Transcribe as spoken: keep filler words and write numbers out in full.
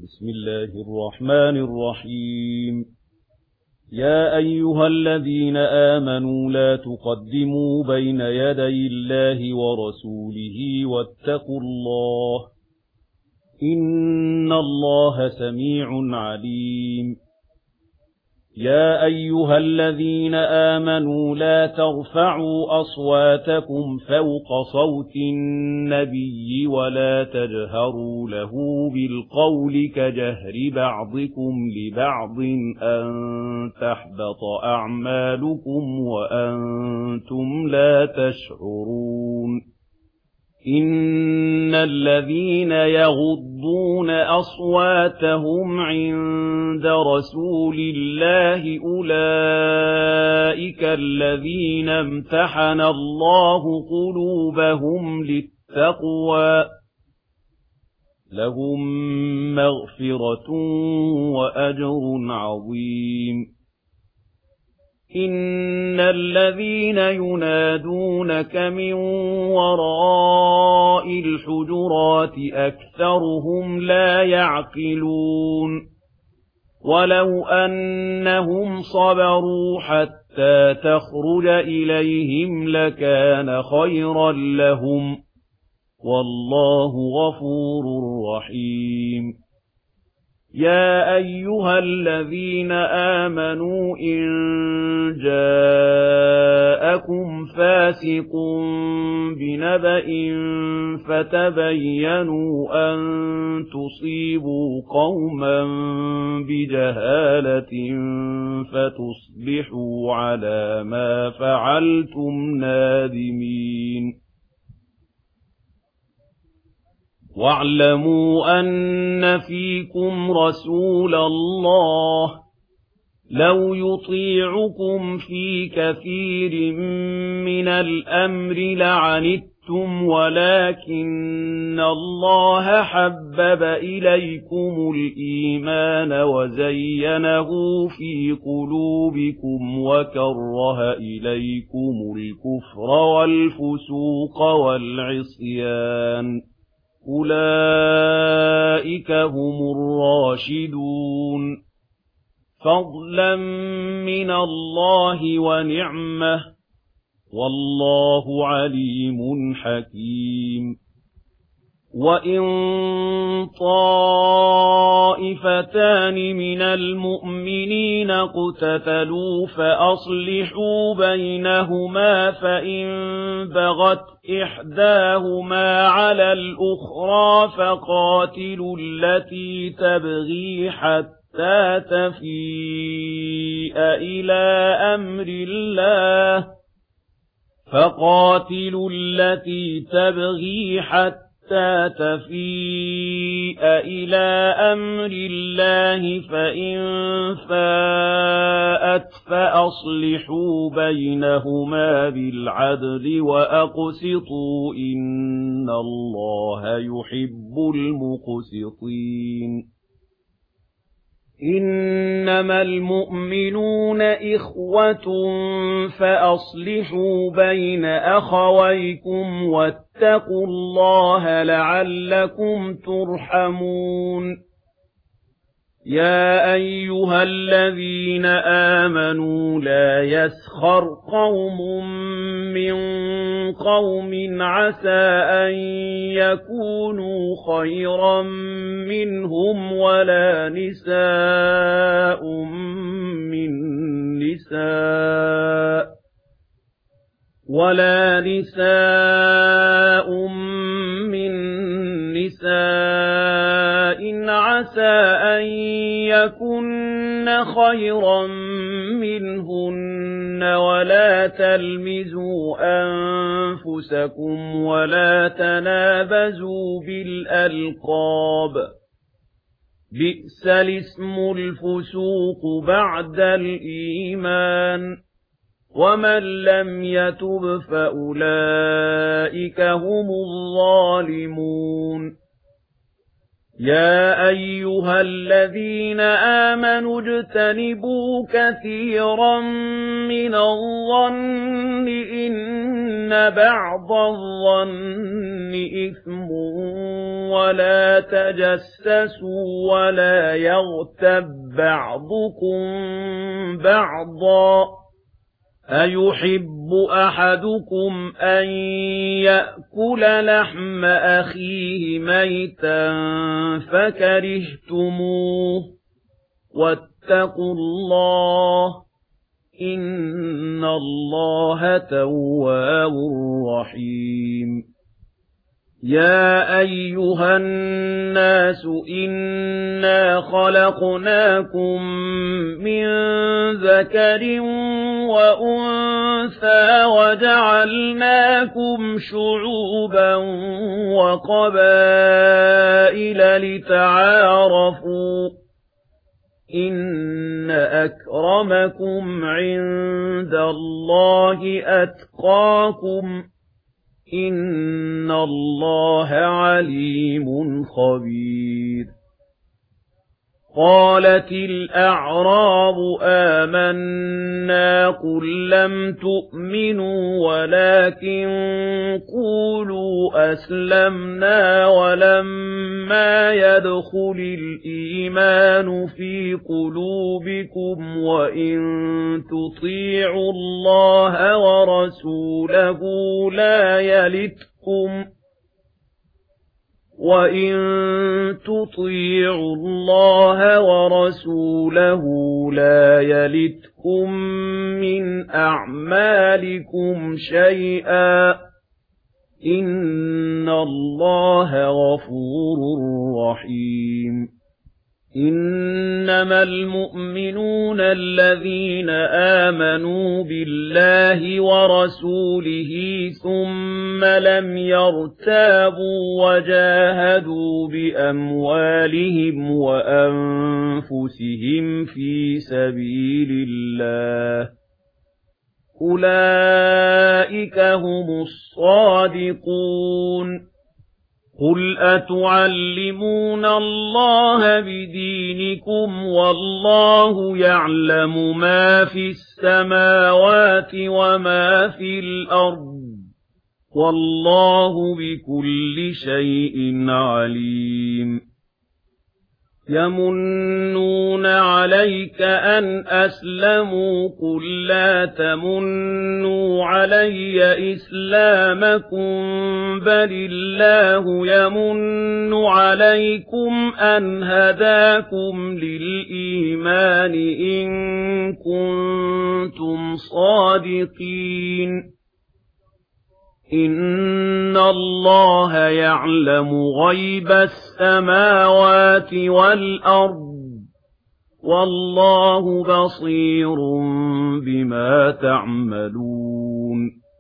بسم الله الرحمن الرحيم. يا أيها الذين آمنوا لا تقدموا بين يدي الله ورسوله واتقوا الله إن الله سميع عليم. يا أيها الذين آمنوا لا ترفعوا أصواتكم فوق صوت النبي ولا تجهروا له بالقول كجهر بعضكم لبعض أن تحبط أعمالكم وأنتم لا تشعرون. إن الذين يغضون أصواتهم عند رسول الله أولئك الذين امتحن الله قلوبهم للتقوى لهم مغفرة وأجر عظيم. إن الذين ينادونك من وراء الحجرات أكثرهم لا يعقلون. ولو أنهم صبروا حتى تخرج إليهم لكان خيرا لهم والله غفور رحيم. يا أيها الذين آمنوا إن جاءكم فاسق بنبأ فتبينوا أن تصيبوا قوما بجهالة فتصبحوا على ما فعلتم نادمين. واعلموا أن فيكم رسول الله لو يطيعكم في كثير من الأمر لعنتم ولكن الله حبب إليكم الإيمان وزينه في قلوبكم وكره إليكم الكفر والفسوق والعصيان أولئك هم الراشدون فضلا من الله ونعمة والله عليم حكيم. وإن طائفتان من المؤمنين اقتتلوا فأصلحوا بينهما فإن بغت إحداهما على الأخرى فقاتلوا التي تبغي حتى تفيء إلى أمر الله فقاتلوا التي تبغي حتى تفيء إلى أمر الله فإن فاءت فأصلحوا بينهما بالعدل وأقسطوا إن الله يحب المقسطين. إنما المؤمنون إخوة فأصلحوا بين أخويكم واتقوا الله لعلكم ترحمون. يا أيها الذين آمنوا لا يسخر قوم من قوم عسى أن يكونوا خيرا منهم ولا نساء من نساء ولا نساء من نساء عسى أن يكن خيرا منهن ولا تلمزوا أنفسكم ولا تنابزوا بالألقاب بئس الاسم الفسوق بعد الإيمان ومن لم يتب فأولئك هم الظالمون. يا أيها الذين آمنوا اجتنبوا كثيرا من الظن إن بعض الظن إثم ولا تجسسوا ولا يغتب بعضكم بعضا أيحب أحدكم أن يأكل لحم أخيه ميتا فكرهتموه واتقوا الله إن الله تواب رحيم يا أيها الناس إنا خلقناكم من ذكر وأنثى وجعلناكم شعوبا وقبائل لتعارفوا إن أكرمكم عند الله أتقاكم إن الله عليم خبير قالت الأعراب آمنا قل لم تؤمنوا ولكن قولوا أسلمنا ولما يدخل الإيمان في قلوبكم وإن تطيعوا الله ورسوله لا يلتكم وَإِن تُطِيعُوا اللَّهَ وَرَسُولَهُ لَا يَلِتْكُم مِّنْ أَعْمَالِكُمْ شَيْئًا إِنَّ اللَّهَ غَفُورٌ رَّحِيمٌ إِنَّمَا الْمُؤْمِنُونَ الَّذِينَ آمَنُوا بِاللَّهِ وَرَسُولِهِ ثُمَّ لَمْ يَرْتَابُوا وَجَاهَدُوا بِأَمْوَالِهِمْ وَأَنفُسِهِمْ فِي سَبِيلِ اللَّهِ أُولَئِكَ هُمُ الصَّادِقُونَ قُلْ أَتُعَلِّمُونَ اللَّهَ بِدِينِكُمْ وَاللَّهُ يَعْلَمُ مَا فِي السَّمَاوَاتِ وَمَا فِي الْأَرْضِ وَاللَّهُ بِكُلِّ شَيْءٍ عَلِيمٌ يَمُنُّونَ عَلَيْكَ أَنْ أَسْلَمُوا قُل لَّا تَمُنُّوا عَلَيَّ إِسْلَامَكُم بَلِ اللَّهُ يَمُنُّ عَلَيْكُمْ أَنْ هَدَاكُمْ لِلْإِيمَانِ إِن كُنتُمْ صَادِقِينَ إِنَّ اللَّهَ يَعْلَمُ غَيْبَ السَّمَاوَاتِ وَالْأَرْضِ وَاللَّهُ بَصِيرٌ بِمَا تَعْمَلُونَ